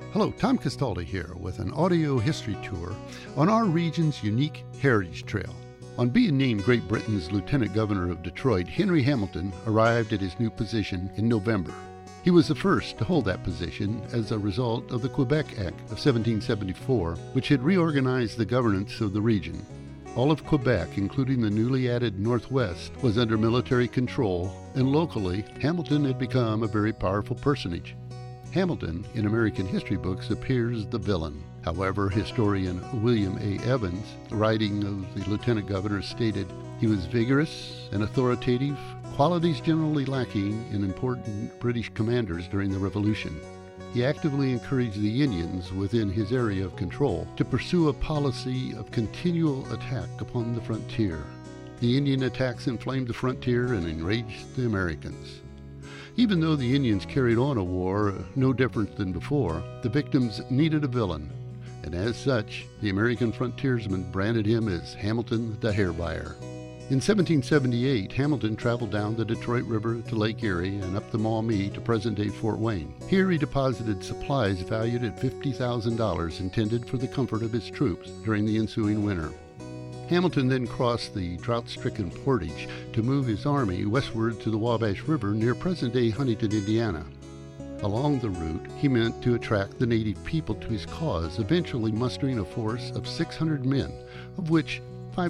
Hello, Tom Castaldi here with an audio history tour on our region's unique heritage trail. On being named Great Britain's Lieutenant Governor of Detroit, Henry Hamilton arrived at his new position in November. He was the first to hold that position as a result of the Quebec Act of 1774, which had reorganized the governance of the region. All of Quebec, including the newly added Northwest, was under military control, and locally, Hamilton had become a very powerful personage. Hamilton, in American history books, appears the villain. However, historian William A. Evans, writing of the lieutenant governor, stated he was vigorous and authoritative, qualities generally lacking in important British commanders during the Revolution. He actively encouraged the Indians within his area of control to pursue a policy of continual attack upon the frontier. The Indian attacks inflamed the frontier and enraged the Americans. Even though the Indians carried on a war no different than before, the victims needed a villain, and as such, the American frontiersmen branded him as Hamilton the Hair Buyer. In 1778, Hamilton traveled down the Detroit River to Lake Erie and up the Maumee to present-day Fort Wayne. Here he deposited supplies valued at $50,000 intended for the comfort of his troops during the ensuing winter. Hamilton then crossed the drought-stricken portage to move his army westward to the Wabash River near present-day Huntington, Indiana. Along the route, he meant to attract the native people to his cause, eventually mustering a force of 600 men, of which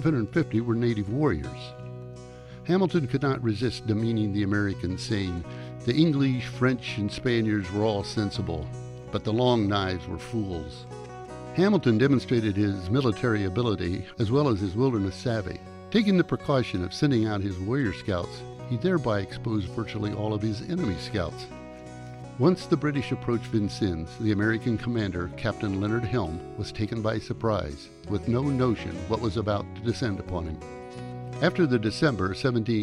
550 were native warriors. Hamilton could not resist demeaning the Americans, saying, "The English, French, and Spaniards were all sensible, but the Long Knives were fools." Hamilton demonstrated his military ability as well as his wilderness savvy. Taking the precaution of sending out his warrior scouts, he thereby exposed virtually all of his enemy scouts. Once the British approached Vincennes, the American commander, Captain Leonard Helm, was taken by surprise, with no notion what was about to descend upon him. After the December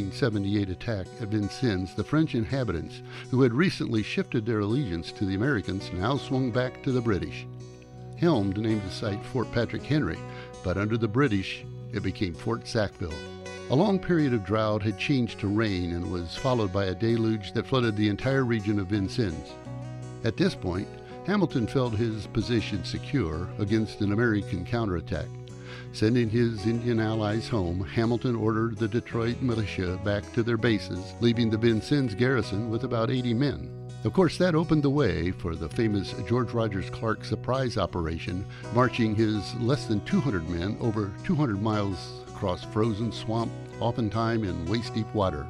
1778 attack at Vincennes, the French inhabitants, who had recently shifted their allegiance to the Americans, now swung back to the British. Helm named the site Fort Patrick Henry, but under the British, it became Fort Sackville. A long period of drought had changed to rain and was followed by a deluge that flooded the entire region of Vincennes. At this point, Hamilton felt his position secure against an American counterattack. Sending his Indian allies home, Hamilton ordered the Detroit militia back to their bases, leaving the Vincennes garrison with about 80 men. Of course, that opened the way for the famous George Rogers Clark surprise operation, marching his less than 200 men over 200 miles across frozen swamp, oftentimes in waist-deep water.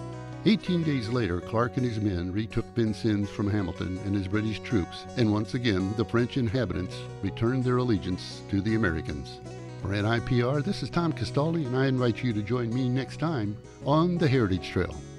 18 days later, Clark and his men retook Vincennes from Hamilton and his British troops, and once again, the French inhabitants returned their allegiance to the Americans. For NIPR, this is Tom Castaldi, and I invite you to join me next time on the Heritage Trail.